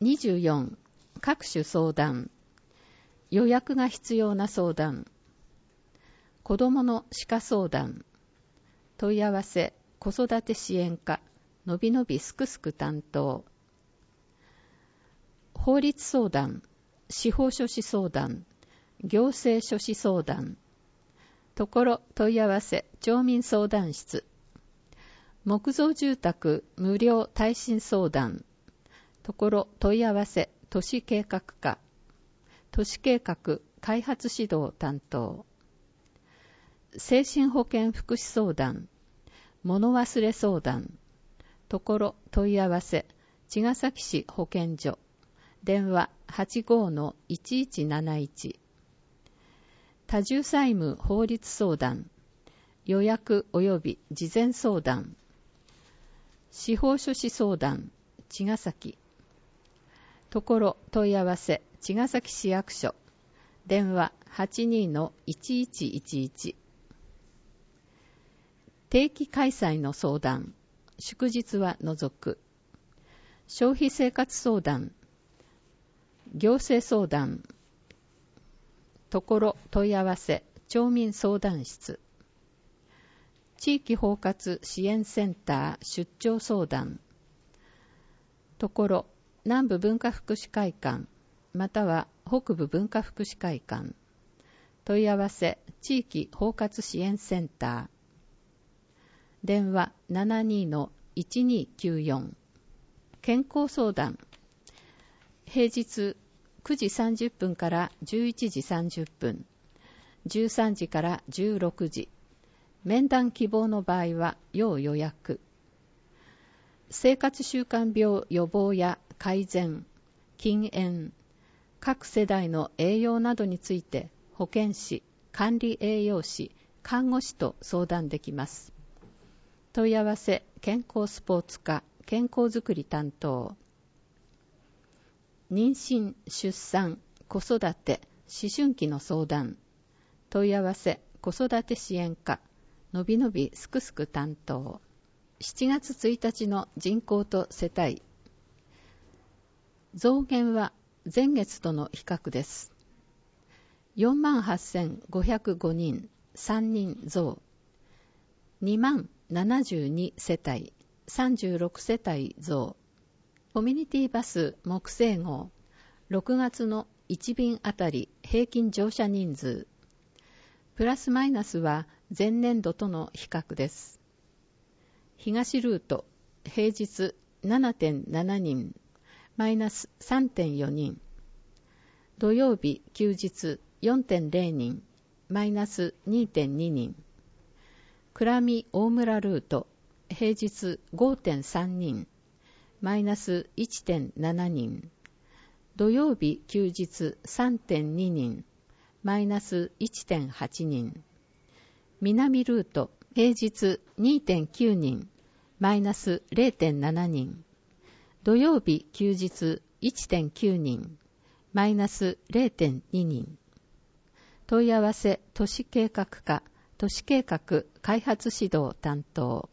24、各種相談。予約が必要な相談。子どもの歯科相談。問い合わせ、子育て支援課、のびのびすくすく担当。法律相談、司法書士相談、行政書士相談。ところ問い合わせ、町民相談室。木造住宅無料耐震相談。ところ問い合わせ、都市計画課。都市計画開発指導担当。精神保健福祉相談。物忘れ相談。ところ問い合わせ、茅ヶ崎市保健所。電話 85-1171。多重債務法律相談。予約及び事前相談。司法書士相談。茅ヶ崎。ところ問い合わせ、茅ヶ崎市役所。電話 82-1111。定期開催の相談。祝日は除く。消費生活相談。行政相談。ところ問い合わせ、町民相談室。地域包括支援センター出張相談。ところ南部文化福祉会館または北部文化福祉会館。問い合わせ、地域包括支援センター。電話 72-1294。健康相談。平日9時30分から11時30分。13時から16時。面談希望の場合は要予約。生活習慣病予防や改善、禁煙、各世代の栄養などについて保健師、管理栄養士、看護師と相談できます。問い合わせ、健康スポーツ課、健康づくり担当。妊娠、出産、子育て、思春期の相談。問い合わせ、子育て支援課、のびのびすくすく担当。7月1日の人口と世帯。増減は前月との比較です。48,505 人、3人増。20,072 世帯、36世帯増。コミュニティバス木星号、6月の1便あたり平均乗車人数。プラスマイナスは前年度との比較です。東ルート、平日 7.7 人、マイナス 3.4 人。土曜日、休日 4.0 人、マイナス 2.2 人。倉見大村ルート、平日 5.3 人、マイナス 1.7 人。土曜日、休日 3.2 人、マイナス 1.8 人。南ルート、平日 2.9 人、マイナス 0.7 人。土曜日、休日 1.9 人、マイナス 0.2 人。問い合わせ、都市計画課、都市計画開発指導担当。